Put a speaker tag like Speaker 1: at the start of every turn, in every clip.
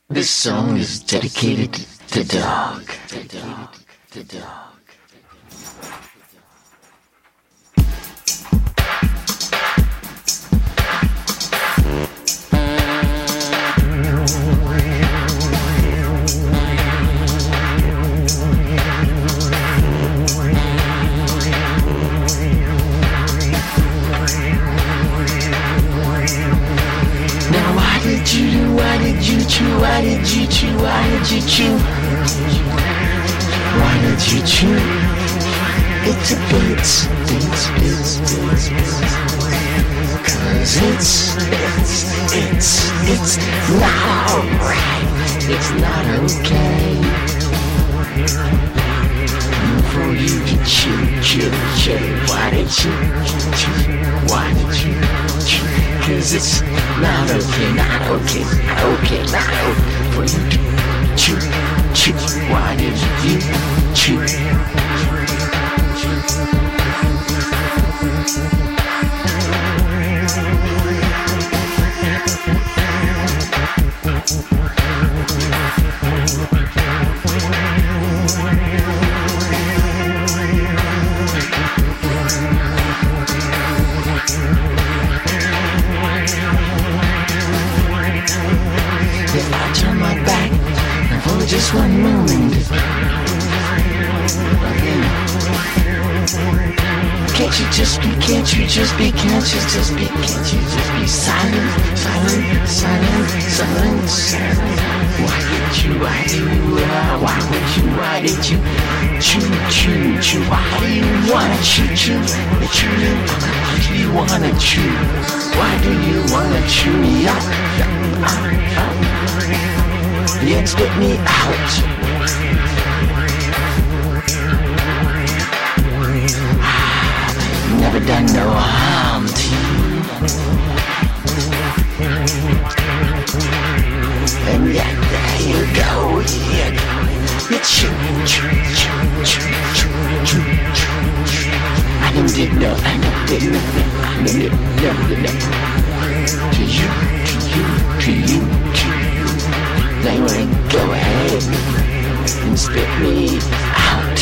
Speaker 1: This song is dedicated to Dog. To Dog. Why did you chew? Why did you chew? Why did you chew? Why did you chew? It's a bits. Cause it's not alright. It's not okay for you to chew. Why did you chew? Why did you chew? Cause it's not okay for you to chew. Why did you chew? If I turn my back for just one moment, can't you just be silent? Why did you chew? Why do you wanna chew? Why do you wanna chew? Why do you wanna chew me up? Yeah, spit me out. Never done no harm to you. And yet there you go. You chew. I didn't did no. To you. They wanna go ahead and spit me out.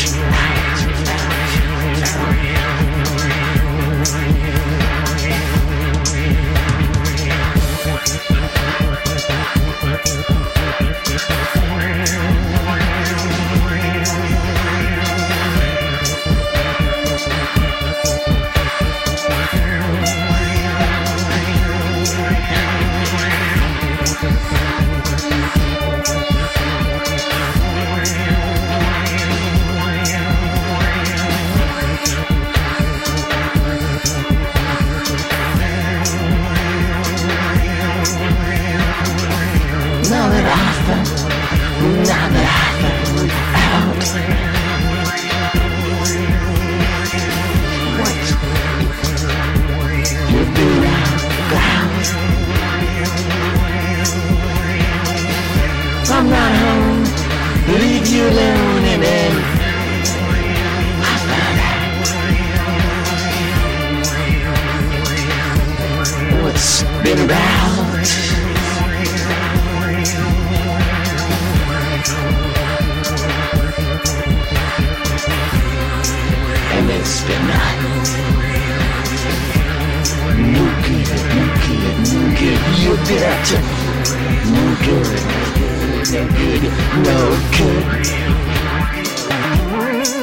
Speaker 1: Now that I found out what you've been about, I'm not home, leave you alone, and then I found out what's been about. And it's been no good. You better no good.